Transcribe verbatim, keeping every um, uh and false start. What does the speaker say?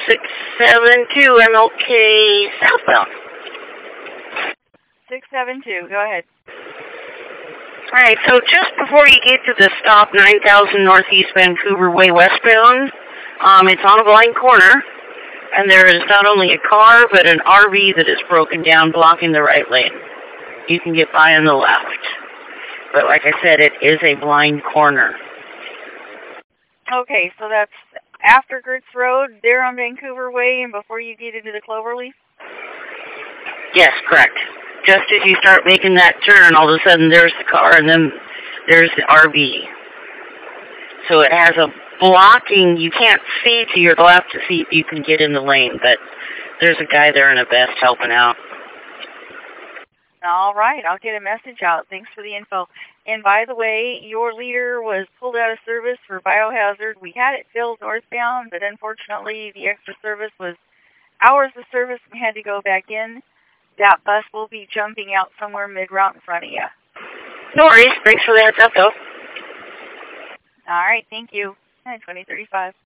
six seven two M L K southbound. six seven two, go ahead. Alright, so just before you get to the stop, nine thousand Northeast Vancouver Way westbound, um, it's on a blind corner, and there is not only a car, but an R V that is broken down, blocking the right lane. You can get by on the left. But like I said, it is a blind corner. Okay, so that's after Gertz Road, there on Vancouver Way, and before you get into the Cloverleaf? Yes, correct. Just as you start making that turn, all of a sudden there's the car, and then there's the R V. So it has a blocking, you can't see to your left to see if you can get in the lane, but there's a guy there in a vest helping out. All right, I'll get a message out. Thanks for the info. And by the way, your leader was pulled out of service for biohazard. We had it filled northbound, but unfortunately the extra service was hours of service and had to go back in. That bus will be jumping out somewhere mid-route in front of you. No worries. Thanks for the heads up, though. All right, thank you. twenty thirty-five.